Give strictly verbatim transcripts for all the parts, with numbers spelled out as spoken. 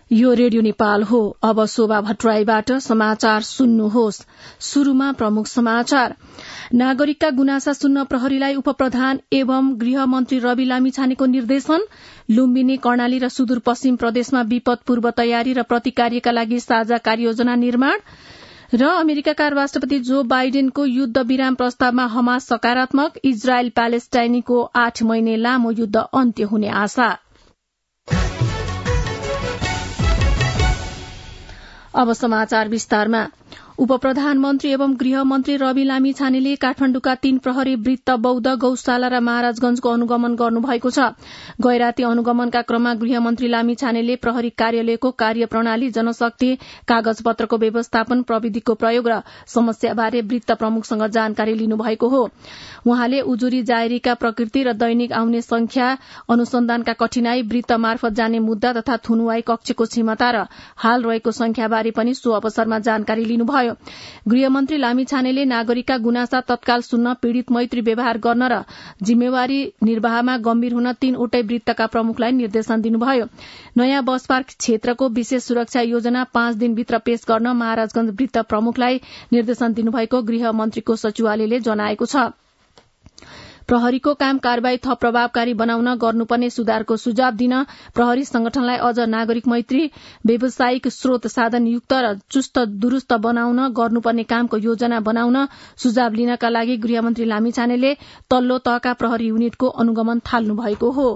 यो रेडियो नेपाल हो। अब शोभा भट्टराईबाट समाचार सुन्नुहोस्। शुरूमा प्रमुख समाचार। नागरिकका गुनासा सुन्न प्रहरीलाई उपप्रधान एवं गृहमन्त्री रवि लामिछानेको निर्देशन। लुम्बिनी, कर्णाली र सुदूरपश्चिम प्रदेशमा विपद पूर्व तयारी र प्रतिकार्यका लागि साझा कार्ययोजना निर्माण। र अमेरिकाका राष्ट्रपति जो बाइडेनको युद्ध विराम प्रस्तावमा हमास सकारात्मक। इजरायल प्यालेस्टाइनीको आठ महिने लामो युद्ध अन्त्य हुने आशा। अब समाचार विस्तारमा। उपप्रधानमन्त्री एवं गृहमन्त्री रवि लामिछानेले काठमाण्डुका तीन प्रहरी वृत्त, बौद्ध, गौशाला र महाराजगंजको अनुगमन गर्नुभएको छ। गैराती अनुगमनका क्रममा गृहमन्त्री लामिछानेले प्रहरी कार्यालयको कार्यप्रणाली, जनशक्ति, कागजपत्रको व्यवस्थापन, प्रविधिको प्रयोग र समस्याबारे वृत्त प्रमुखसँग जानकारी लिनुभएको हो। उहाँले उजुरी जाहेरीका प्रकृति र दैनिक आउने संख्या, अनुसन्धानका कठिनाई, वृत्त मार्फत जाने मुद्दा तथा थुनुवाई कक्षको क्षमता र हाल रहेको संख्याबारे पनि सो अवसरमा जानकारी लिनुभयो। गृहमन्त्री लामिछानेले नागरिकका गुनासा तत्काल सुन्न, पीड़ित मैत्री व्यवहार गर्न र जिम्मेवारी निर्वाहमा गम्भीर हुन तीनवटै वृत्तका प्रमुखलाई निर्देशन दिनुभयो। नयाँ बस पार्क क्षेत्रको विशेष सुरक्षा योजना पाँच दिनभित्र पेश गर्न महाराजगंज वृत्त प्रमुखलाई निर्देशन दिनुभएको गृहमन्त्रीको सचिवालयले जनाएको छ। प्रहरीको काम कारवाही थप प्रभावकारी बनाउन गर्नुपर्ने सुधारको सुझाव दिन, प्रहरी संगठनलाई अझ नागरिक मैत्री, व्यावसायिक स्रोत साधन युक्त र चुस्त दुरूस्त बनाउन गर्नुपर्ने कामको योजना बनाउन सुझाव लिनका लागि गृहमन्त्री लामिछानेले तल्लो तहका प्रहरी युनिटको अनुगमन थाल्नु भएको हो।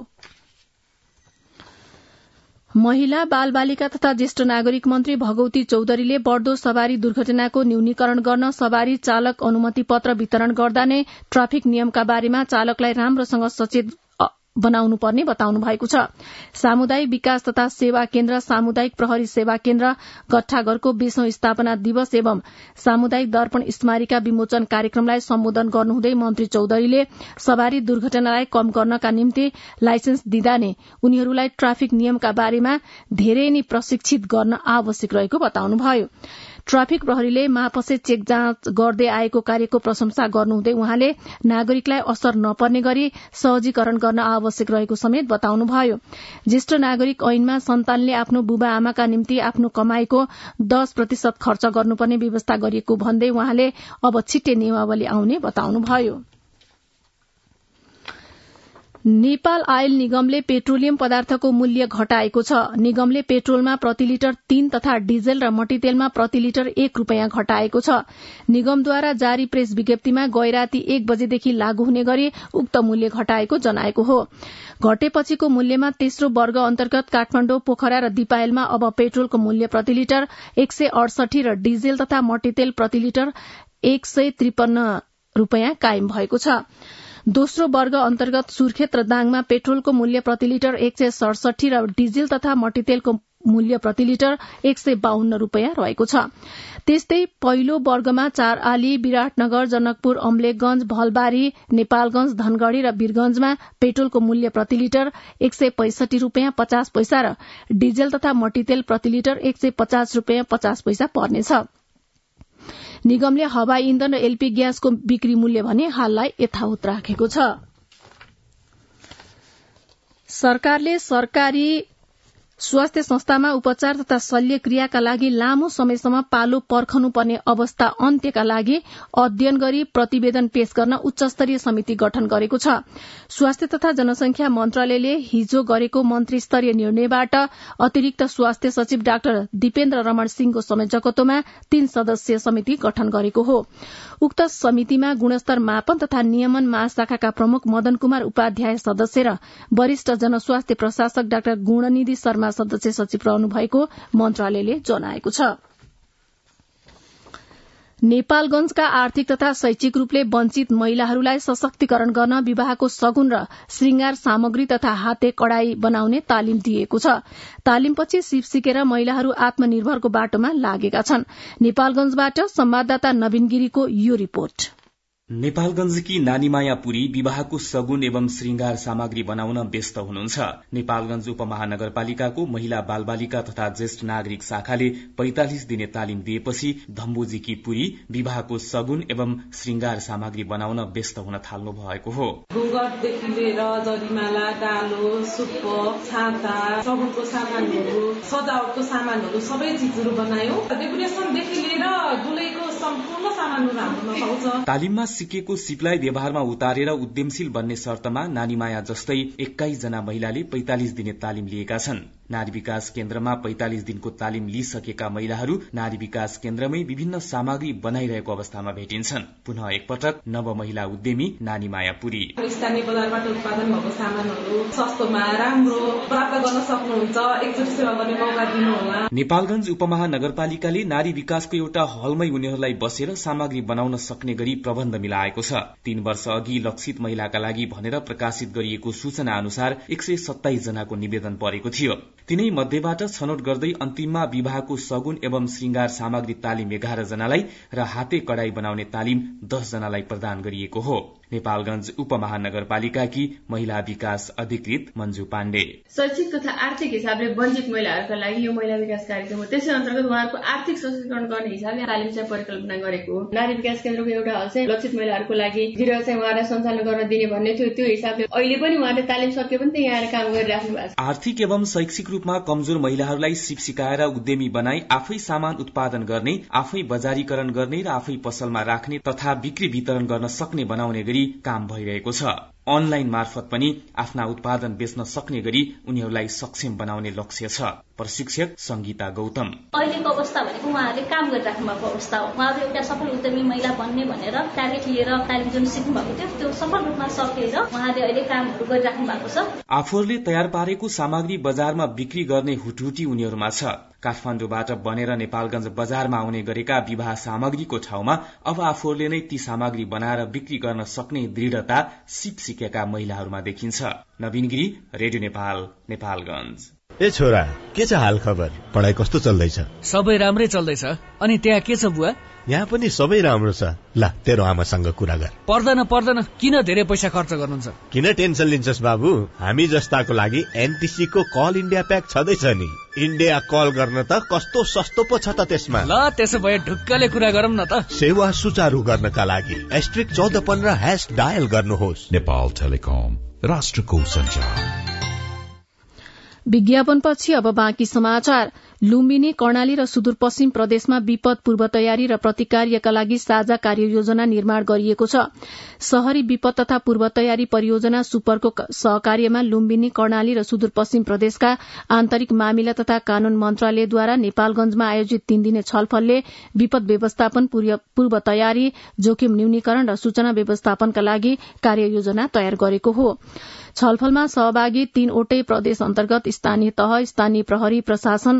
महिला, बाल बालिका तथा ज्येष्ठ नागरिक मन्त्री भगवती चौधरीले बढ़दो सवारी दुर्घटनाको न्यूनीकरण गर्न सवारी चालक अनुमति पत्र वितरण गर्दा नै ट्राफिक नियमका बारेमा चालकलाई राम्रोसँग सचेत बनाउनु पर्ने बताउनु भएको छ। सामुदायिक विकास तथा सेवा केन्द्र, सामुदायिक प्रहरी सेवा केन्द्र गट्ठाघरको बीसौं स्थापना दिवस एवं सामुदायिक दर्पण स्मारिका विमोचन कार्यक्रमलाई सम्बोधन गर्नुहुँदै मन्त्री चौधरीले सवारी दुर्घटनालाई कम गर्नका निम्ति लाइसेन्स दिँदा नै उनीहरूलाई ट्राफिक नियमका बारेमा धेरै नै प्रशिक्षित गर्न आवश्यक रहेको बताउनुभयो। ट्राफिक प्रहरीले मापसे चेक जाँच गर्दै आएको कार्यको प्रशंसा गर्नुहुँदै उहाँले नागरिकलाई असर नपर्ने गरी सहजीकरण गर्न आवश्यक रहेको समेत बताउनुभयो। ज्येष्ठ नागरिक ऐनमा सन्तानले आफ्नो बुबा आमाका निम्ति आफ्नो कमाईको दस प्रतिशत खर्च गर्नुपर्ने व्यवस्था गरिएको भन्दै उहाँले अब छिट्टै नियमावली आउने बताउनुभयो। नेपाल आयल निगमले पेट्रोलियम पदार्थको मूल्य घटाएको छ। निगमले पेट्रोलमा प्रति लिटर तीन तथा डिजेल र मट्टीतेलमा प्रति लिटर एक रूपियाँ घटाएको छ। निगमद्वारा जारी प्रेस विज्ञप्तिमा गैराती एक बजेदेखि लागू हुने गरी उक्त मूल्य घटाएको जनाएको हो। घटेपछिको मूल्यमा तेस्रो वर्ग अन्तर्गत काठमाडौँ, पोखरा र दिपायलमा अब पेट्रोलको मूल्य प्रति लिटर एक सय अडसठी र डिजेल तथा मट्टीतेल प्रति लिटर एक सय त्रिपन्न रूपियाँ कायम भएको छ। दोस्रो वर्ग अन्तर्गत सुर्खेत र दाङमा पेट्रोलको मूल्य प्रति लिटर एक सय सडसठी र डिजेल तथा मट्टीतेलको मूल्य प्रति लिटर एक सय बाहन्न रूपियाँ रहेको छ। त्यस्तै पहिलो वर्गमा चार आली, विराटनगर, जनकपुर, अम्लेखगंज, भलबारी, नेपालगंज, धनगढ़ी र वीरगंजमा पेट्रोलको मूल्य प्रति लिटर एक सय पैंसठी रूपियाँ पचास पैसा र डिजेल तथा मट्टीतेल प्रति लिटर एक सय पचास रूपियाँ पचास पैसा पर्नेछ। निगमले हवाई इन्धन र एलपी ग्यासको बिक्री मूल्य भने हाललाई यथावत राखेको छ। सरकारले सरकारी स्वास्थ्य संस्थामा उपचार तथा शल्यक्रियाका लागि लामो समयसम्म पालो पर्खनुपर्ने अवस्था अन्त्यका लागि अध्ययन गरी प्रतिवेदन पेश गर्न उच्चस्तरीय समिति गठन गरेको छ। स्वास्थ्य तथा जनसंख्या मन्त्रालयले हिजो गरेको मन्त्री स्तरीय निर्णयबाट अतिरिक्त स्वास्थ्य सचिव डाक्टर दीपेन्द्र रमण सिंहको संयोजकत्वमा तीन सदस्यीय समिति गठन गरेको हो। उक्त समितिमा गुणस्तर मापन तथा नियमन महाशाखाका प्रमुख मदन कुमार उपाध्याय सदस्य र वरिष्ठ जनस्वास्थ्य प्रशासक डाक्टर गुणनिधि शर्मा सदस्य सचिव रहनु भएको मन्त्रालयले जनाएको छ। नेपालगंजका आर्थिक तथा शैक्षिक रूपले वञ्चित महिलाहरूलाई सशक्तिकरण गर्न विवाहको सगुन र श्रृंगार सामग्री तथा हाते कड़ाई बनाउने तालिम दिएको छ। तालिमपछि सिप सिकेर महिलाहरू आत्मनिर्भरको बाटोमा लागेका छन्। नेपालगंजबाट संवाददाता नवीन गिरीको यो रिपोर्ट। नेपालगञ्जकी नानीमाया पुरी विवाहको सगुन एवं श्रृंगार सामग्री बनाउन व्यस्त हुनुहुन्छ। नेपालगञ्ज उपमहानगरपालिकाको महिला बालबालिका तथा ज्येष्ठ नागरिक शाखाले पैंतालिस दिने तालिम दिएपछि धम्बोजीकी पुरी विवाहको सगुन एवं श्रृंगार सामग्री बनाउन व्यस्त हुन थाल्नु भएको हो। घुँघटदेखि लिएर जरिमाला, डालो, सुप्प, छाता, सगुनको सामानहरू, सजावटको सामानहरू सबै चिजहरू बनायो। डेकोरेसनदेखि लिएर दुलैको सम्पूर्ण सामानहरू हाम्रोमा पाउँछ। तालिममा सिकेको सिपलाई व्यवहारमा उतारेर उद्यमशील बन्ने शर्तमा नानीमाया जस्तै एक्काइस जना महिलाले पैंतालिस दिने तालिम लिएका छन्। नारी विकास केन्द्रमा पैंतालिस दिनको तालिम लिइसकेका महिलाहरू नारी विकास केन्द्रमै विभिन्न सामग्री बनाइरहेको अवस्थामा भेटिन्छन्। पुनः एकपटक नव महिला उद्यमी नानीमाया पुरी। स्थानीय बजारबाट उत्पादन भएको सामानहरू सस्तोमा राम्रो प्राप्त गर्न सक्नुहुन्छ। एकचोटि सेवा गर्ने मौका दिनुहोला। नेपालगञ्ज उपमहानगरपालिकाले नारी विकासको एउटा हलमै उनीहरूलाई बसेर सामग्री बनाउन सक्ने गरी प्रबन्ध मिलाएको छ। तीन वर्ष अघि लक्षित महिलाका लागि भनेर प्रकाशित गरिएको सूचना अनुसार एक सय सत्ताइस जनाको निवेदन परेको थियो। तिनै मध्येबाट छनौट गर्दै अन्तिममा विवाहको सगुन एवं श्रृंगार सामग्री तालिम एघार जनालाई र हाते कडाई बनाउने तालिम दस जनालाई प्रदान गरिएको हो। नेपालगञ्ज उपमहानगरपालिकाकी महिला विकास अधिकृत मञ्जु पाण्डे। शैक्षिक तथा आर्थिक हिसाबले वञ्चित महिलाहरूका लागि यो महिला विकास कार्यक्रम हो। त्यसै अन्तर्गत उहाँहरूको आर्थिक सशक्तिकरण गर्ने हिसाबले तालिम चाहिँ परिकल्पना गरेको हो। नारी विकास केन्द्रको एउटा हल चाहिँ लक्षित महिलाहरूको लागि गृह चाहिँ उहाँलाई सञ्चालन गर्न दिने भन्ने थियो। त्यो हिसाबले अहिले पनि उहाँले तालिम सके पनि त्यहाँ आएर काम गरिराख्नु भएको छ। आर्थिक एवं शैक्षिक रूपमा कमजोर महिलाहरूलाई सिप सिकाएर उद्यमी बनाई आफै सामान उत्पादन गर्ने, आफै बजारीकरण गर्ने र आफै पसलमा राख्ने तथा बिक्री वितरण गर्न सक्ने बनाउने गरी काम भइरहेको छ। अनलाइन मार्फत पनि आफ्ना उत्पादन बेच्न सक्ने गरी उनीहरूलाई सक्षम बनाउने लक्ष्य छ। प्रशिक्षक संगीता गौतम। अहिलेको अवस्था भनेको उहाँहरूले काम गरिराख्नु भएको अवस्था हो। उहाँहरू एउटा सफल उद्यमी महिला बन्ने भनेर टार्गेट लिएर तालिम जुन सिक्नु भएको थियो त्यो सफल रूपमा सकेर उहाँले अहिले कामहरू गरिराख्नु भएको छ। आफूहरूले तयार पारेको सामग्री बजारमा बिक्री गर्ने हुटहुटी उनीहरूमा छ। काठमाडौँबाट बनेर नेपालगञ्ज बजारमा आउने गरेका विवाह सामग्रीको ठाउँमा अब आफूहरूले नै ती सामग्री बनाएर बिक्री गर्न सक्ने दृढता सिप सिकेका महिलाहरूमा देखिन्छ। नवीन गिरी, रेडियो नेपाल, नेपालगञ्ज। ए छोरा, के छ हाल खबर? पढाइ कस्तो चल्दैछ? सबै राम्रै चल्दैछ। अनि त्यहाँ के छ बुवा? यहाँ पनि सबै राम्रो छ। ल तेरो आमासँग कुरा गर। पर्दैन पर्दैन, किन धेरै पैसा खर्च गर्नुहुन्छ? किन टेन्सन लिन्छस् बाबु? हामी जस्ताको लागि एनटीसी को कल इन्डिया प्याक छँदैछ नि। इन्डिया कल गर्न त कस्तो सस्तो पो छ त त्यसमा। ल त्यसो भए ढुक्कले कुरा गरौँ न त। सेवा सुचारू गर्नका लागि एस्ट्रिक चौध पन्ध्र ह्याश डायल गर्नुहोस्। नेपाल टेलिकम, राष्ट्रको सञ्चार। विज्ञापनपछि अब बाँकी समाचार। लुम्बिनी, कर्णाली र सुदूरपश्चिम प्रदेशमा विपद पूर्व तयारी र प्रतिकार्यका लागि साझा कार्ययोजना निर्माण गरिएको छ। शहरी विपद तथा पूर्व तयारी परियोजना सुपरको सहकार्यमा लुम्बिनी, कर्णाली र सुदूरपश्चिम प्रदेशका आन्तरिक मामिला तथा कानून मन्त्रालयद्वारा नेपालगञ्जमा आयोजित तीन दिने छलफलले विपद व्यवस्थापन, पूर्व तयारी, जोखिम न्यूनीकरण र सूचना व्यवस्थापनका लागि कार्ययोजना तयार गरेको हो। छलफलमा सहभागी तीनवटै प्रदेश अन्तर्गत स्थानीय तह, स्थानीय प्रहरी प्रशासन,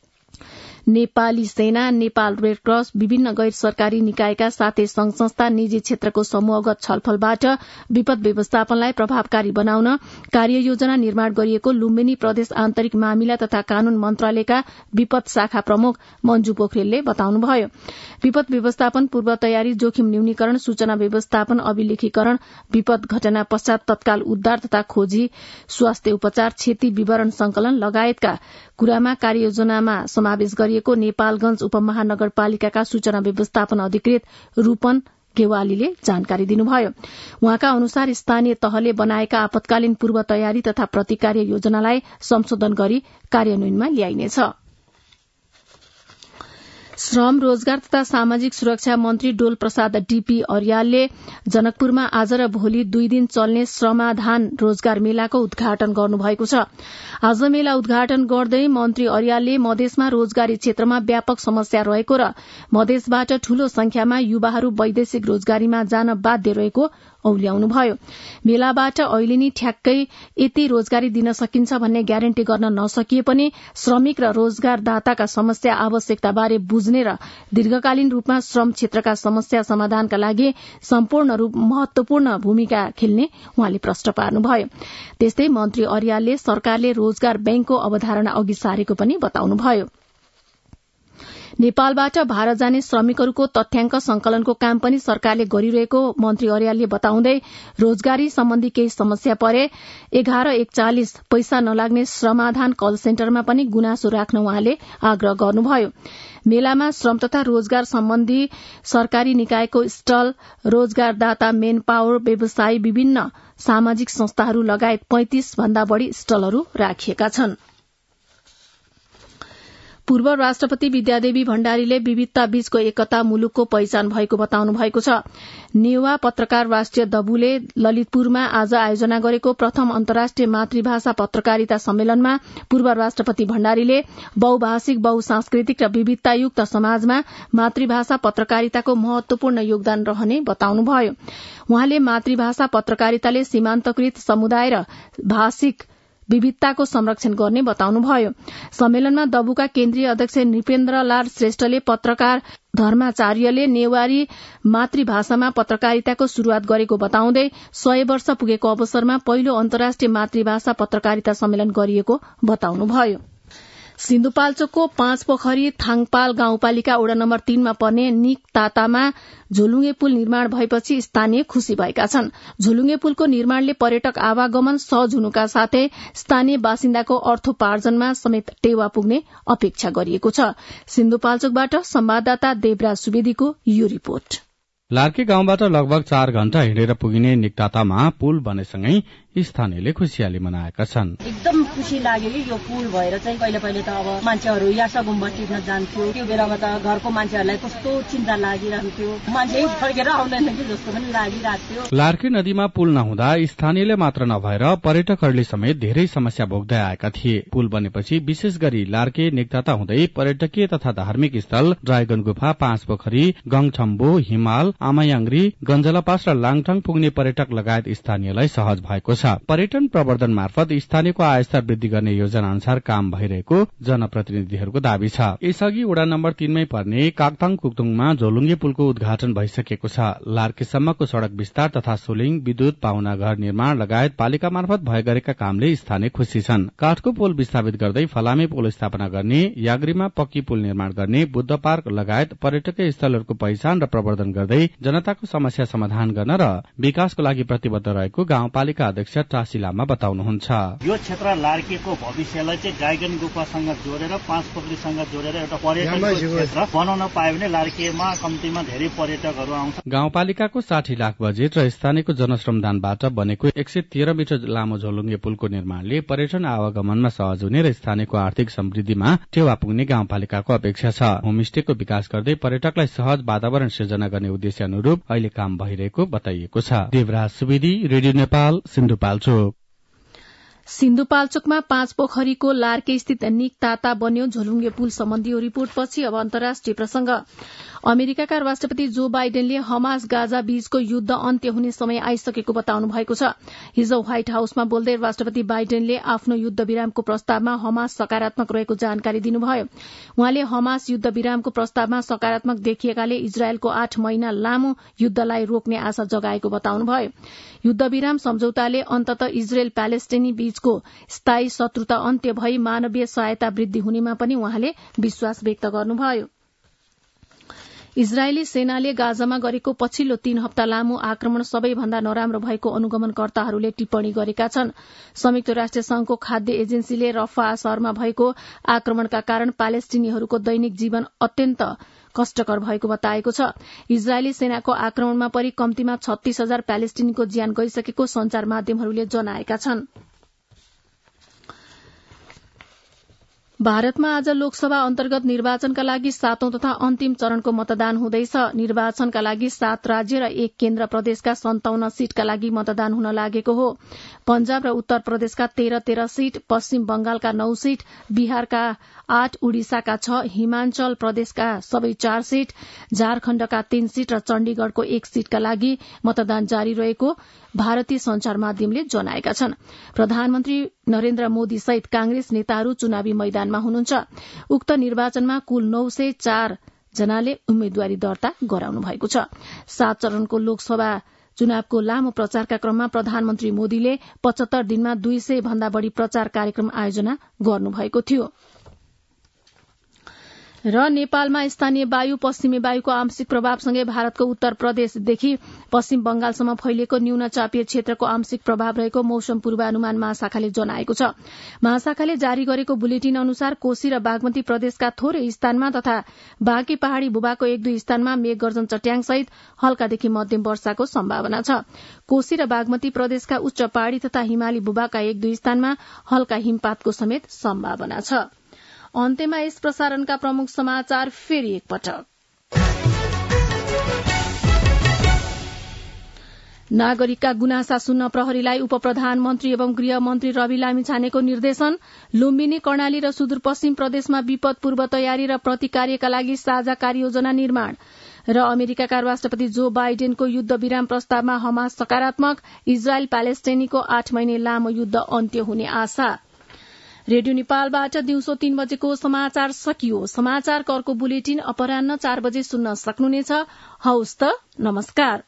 नेपाली सेना, नेपाल रेडक्रस, विभिन्न गैर सरकारी निकायका साथै संघ संस्था, निजी क्षेत्रको समूहगत छलफलबाट विपद व्यवस्थापनलाई प्रभावकारी बनाउन कार्ययोजना निर्माण गरिएको लुम्बिनी प्रदेश आन्तरिक मामिला तथा कानून मन्त्रालयका विपद शाखा प्रमुख मञ्जु पोखरेलले बताउनुभयो। विपद व्यवस्थापन, पूर्व तयारी, जोखिम न्यूनीकरण, सूचना व्यवस्थापन, अभिलेखीकरण, विपद घटना पश्चात तत्काल उद्धार तथा खोजी, स्वास्थ्य उपचार, क्षति विवरण संकलन लगायतका कुरामा कार्ययोजनामा समावेश गरिएको नेपालगञ्ज उपमहानगरपालिकाका सूचना व्यवस्थापन अधिकृत रूपन गेवालीले जानकारी दिनुभयो। उहाँका अनुसार स्थानीय तहले बनाएका आपतकालीन पूर्व तयारी तथा प्रतिकार्य योजनालाई संशोधन गरी कार्यान्वयनमा ल्याइनेछ। श्रम, रोजगार तथा सामाजिक सुरक्षा मन्त्री डोल प्रसाद डीपी अर्यालले जनकपुरमा आज र भोलि दुई दिन चल्ने श्रमाधान रोजगार मेलाको उद्घाटन गर्नुभएको छ। आज मेला उद्घाटन गर्दै मन्त्री अर्यालले मधेसमा रोजगारी क्षेत्रमा व्यापक समस्या रहेको र मधेसबाट ठूलो संख्यामा युवाहरू वैदेशिक रोजगारीमा जान बाध्य रहेको औल्याउनुभयो। मेलाबाट अहिले नै ठ्याक्कै यति रोजगारी दिन सकिन्छ भन्ने ग्यारेन्टी गर्न नसकिए पनि श्रमिक र रोजगारदाताका समस्या आवश्यकताबारे बुझ्ने र दीर्घकालीन रूपमा श्रम क्षेत्रका समस्या समाधानका लागि सम्पूर्ण रूप महत्वपूर्ण भूमिका खेल्ने उहाँले प्रश्न पार्नुभयो। त्यस्तै मन्त्री अर्यालले सरकारले रोजगार बैंकको अवधारणा अघि सारेको पनि बताउनुभयो। नेपालबाट भारत जाने श्रमिकहरूको तथ्याङ्क संकलनको काम पनि सरकारले गरिरहेको मन्त्री अर्यालले बताउँदै रोजगारी सम्बन्धी केही समस्या परे एघार एकचालिस पैसा नलाग्ने श्रमाधान कल सेन्टरमा पनि गुनासो राख्न उहाँले आग्रह गर्नुभयो। मेलामा श्रम तथा रोजगार सम्बन्धी सरकारी निकायको स्टल, रोजगारदाता मेन पावर, व्यवसायी, विभिन्न सामाजिक संस्थाहरू लगायत पैंतिस भन्दा बढ़ी स्टलहरू राखिएका छन्। पूर्व राष्ट्रपति विद्यादेवी भण्डारीले विविधता बीचको एकता मुलुकको पहिचान भएको बताउनु भएको छ। नेवा पत्रकार राष्ट्रिय दबुले ललितपुरमा आज आयोजना गरेको प्रथम अन्तर्राष्ट्रिय मातृभाषा पत्रकारिता सम्मेलनमा पूर्व राष्ट्रपति भण्डारीले बहुभाषिक, बहुसांस्कृतिक र विविधतायुक्त समाजमा मातृभाषा पत्रकारिताको महत्वपूर्ण योगदान रहने बताउनुभयो। उहाँले मातृभाषा पत्रकारिताले सीमान्तकृत समुदाय र भाषिक विविधताको संरक्षण गर्ने बताउनुभयो। सम्मेलनमा दबुका केन्द्रीय अध्यक्ष नृपेन्द्रलाल श्रेष्ठले पत्रकार धर्माचार्यले नेवारी मातृभाषामा पत्रकारिताको शुरूआत गरेको बताउँदै सय वर्ष पुगेको अवसरमा पहिलो अन्तर्राष्ट्रिय मातृभाषा पत्रकारिता सम्मेलन गरिएको बताउनुभयो। सिन्धुपाल्चोकको पाँच पोखरी थाङपाल गाउँपालिका वडा नम्बर तीनमा पर्ने निक तातामा झोलुङ्गे पुल निर्माण भएपछि स्थानीय खुशी भएका छन्। झोलुङ्गे पुलको निर्माणले पर्यटक आवागमन सहज हुनुका साथै स्थानीय बासिन्दाको अर्थोपार्जनमा समेत टेवा पुग्ने अपेक्षा गरिएको छ। सिन्धुपाल्चोकबाट संवाददाता देवराज सुवेदीको यो रिपोर्ट। लार्के गाउँबाट लगभग चार घण्टा हिँडेर पुगिने निकटातामा पुल बनेसँगै स्थानीयले खुशियाली मनाएका छन्। एकदम खुशी लाग्यो कि यो पुल भएर चाहिँ पहिले पहिले त अब मान्छेहरू यासा गुम्बा टिप्न जान्थ्यो, त्यो बेलामा त घरको मान्छेहरूलाई कस्तो चिन्ता लागिरहन्थ्यो, मान्छे फर्केर आउँदैन कि जस्तो पनि लागिरहेको थियो। लार्के नदीमा पुल नहुँदा स्थानीयले मात्र नभएर पर्यटकहरूले समेत धेरै समस्या भोग्दै आएका थिए। पुल बनेपछि विशेष गरी लार्के निकटाता हुँदै पर्यटकीय तथा धार्मिक स्थल ड्राइगन गुफा, पाँच पोखरी, गङछम्बो, हिमाल, आमायाङ्ग्री, गञ्जलापास र लाङटाङ पुग्ने पर्यटक लगायत स्थानीयलाई सहज भएको छ। पर्यटन प्रवर्धन मार्फत स्थानीयको आयस्तर वृद्धि गर्ने योजना अनुसार काम भइरहेको जनप्रतिनिधिहरूको दावी छ। यसअघि वडा नम्बर तीनमै पर्ने काक्ताङ कुक्तुङमा झोलुङ्गे पुलको उद्घाटन भइसकेको छ। लार्केसम्मको सड़क विस्तार तथा सोलिङ, विद्युत, पाहुना घर निर्माण लगायत पालिका मार्फत भए गरेका कामले स्थानीय खुशी छन्। काठको पुल विस्थापित गर्दै फलामे पुल स्थापना गर्ने, याग्रीमा पक्की पुल निर्माण गर्ने, बुद्ध पार्क लगायत पर्यटकीय स्थलहरूको पहिचान र प्रवर्धन गर्दै जनताको समस्या समाधान गर्न र विकासको लागि प्रतिबद्ध रहेको गाउँपालिका अध्यक्ष टासी लामा बताउनुहुन्छ। यो क्षेत्र लार्केको भविष्यलाई चाहिँ ड्राइगन गुफासँग जोडेर पाँच पोखरीसँग जोडेर एउटा पर्यटनको क्षेत्र बनाउन पायो भने लार्केमा कम्तीमा धेरै पर्यटकहरू आउँछ। गाउँपालिकाको साठी लाख बजेट र स्थानीयको जनश्रमदानबाट बनेको एक सय तेह्र मिटर लामो झोलुङ्गे पुलको निर्माणले पर्यटन आवागमनमा सहज हुने र स्थानीयको आर्थिक समृद्धिमा टेवा पुग्ने गाउँपालिकाको अपेक्षा छ। होमस्टेको विकास गर्दै पर्यटकलाई सहज वातावरण सृजना गर्ने उद्देश्य अनुरूप अहिले काम भइरहेको बताइएको छ। देवराज सुवेदी, रेडियो नेपाल, सिन्धुपाल्चोक। सिन्धुपाल्चोकमा पाँच पोखरीको लार्के स्थित निक ताता बन्यो झोलुङ्गे पुल सम्बन्धी यो रिपोर्टपछि अब अन्तर्राष्ट्रिय प्रसंग। अमेरिकाका राष्ट्रपति जो बाइडेनले हमास गाजा बीचको युद्ध अन्त्य हुने समय आइसकेको बताउनु भएको छ। हिजो व्हाइट हाउसमा बोल्दै राष्ट्रपति बाइडेनले आफ्नो युद्ध विरामको प्रस्तावमा हमास सकारात्मक रहेको जानकारी दिनुभयो। उहाँले हमास युद्ध विरामको प्रस्तावमा सकारात्मक देखिएकाले इजरायलको आठ महिना लामो युद्धलाई रोक्ने आशा जगाएको बताउनुभयो। युद्ध विराम सम्झौताले अन्ततः इजरायल प्यालेस्टाइनी बीचको स्थायी शत्रुता अन्त्य भई मानवीय सहायता वृद्धि हुनेमा पनि उहाँले विश्वास व्यक्त गर्नुभयो। इजरायली सेनाले गाजामा गरेको पछिल्लो तीन हप्ता लामो आक्रमण सबैभन्दा नराम्रो भएको अनुगमनकर्ताहरूले टिप्पणी गरेका छन्। संयुक्त राष्ट्र संघको खाद्य एजेन्सीले रफा शहरमा भएको आक्रमणका कारण प्यालेस्टिनीहरूको दैनिक जीवन अत्यन्त कष्टकर भएको बताएको छ। इजरायली सेनाको आक्रमणमा परि कम्तीमा छत्तीस हजार प्यालेस्टिनीको ज्यान गइसकेको संचार माध्यमहरूले जनाएका छन्। भारतमा आज लोकसभा अन्तर्गत निर्वाचनका लागि सातौं तथा अन्तिम चरणको मतदान हुँदैछ। निर्वाचनका लागि सात राज्य र एक केन्द्र प्रदेशका सन्ताउन्न सीटका लागि मतदान हुन लागेको हो। पंजाब र उत्तर प्रदेशका तेह्र तेह्र सीट, पश्चिम बंगालका नौ सीट, बिहारका आठ, उड़िसाका छ, हिमाचल प्रदेशका सबै चार सीट, झारखण्डका तीन सीट र चण्डीगढ़को एक सीटका लागि मतदान जारी रहेको भारतीय संचार माध्यमले जनाएका छन्। प्रधानमन्त्री नरेन्द्र मोदी सहित कांग्रेस नेताहरू चुनावी मैदानमा हुनुहुन्छ। उक्त निर्वाचनमा कुल नौ सय चार जनाले उम्मेद्वारी दर्ता गराउनु भएको छ। सात चरणको लोकसभा चुनावको लामो प्रचारका क्रममा प्रधानमन्त्री मोदीले पचहत्तर दिनमा दुई सय भन्दा बढ़ी प्रचार कार्यक्रम आयोजना गर्नुभएको थियो। र नेपालमा स्थानीय वायु पश्चिमी वायुको आंशिक प्रभावसँगै भारतको उत्तर प्रदेशदेखि पश्चिम बंगालसम्म फैलिएको न्यून चापीय क्षेत्रको आंशिक प्रभाव रहेको मौसम पूर्वानुमान महाशाखाले जनाएको छ। महाशाखाले जारी गरेको बुलेटिन अनुसार कोशी र बागमती प्रदेशका थोरै स्थानमा तथा बाँकी पहाड़ी भूभागको एक दुई स्थानमा मेघ गर्जन चट्याङसहित हल्कादेखि मध्यम वर्षाको सम्भावना छ। कोशी र बागमती प्रदेशका उच्च पहाड़ी तथा हिमाली भूभागका एक दुई स्थानमा हल्का हिमपातको समेत सम्भावना छ। अन्त्यमा यस प्रसारणका प्रमुख समाचार फेरि एकपटक। नागरिकका गुनासा सुन्न प्रहरीलाई उप प्रधानमन्त्री एवं गृहमन्त्री रवि लामिछानेको निर्देशन। लुम्बिनी कर्णाली र सुदूरपश्चिम प्रदेशमा विपद पूर्व तयारी र प्रतिकार्यका लागि साझा कार्ययोजना निर्माण। र अमेरिकाका राष्ट्रपति जो बाइडेनको युद्ध विराम प्रस्तावमा हमास सकारात्मक। इजरायल प्यालेस्टाइनीको आठ महिने लामो युद्ध अन्त्य हुने आशा। रेडियो नेपालबाट दिउँसो तीन बजेको समाचार सकियो। समाचार कर्को बुलेटिन अपराह्न चार बजे सुन्न सक्नुहुनेछ। हौस् त, नमस्कार।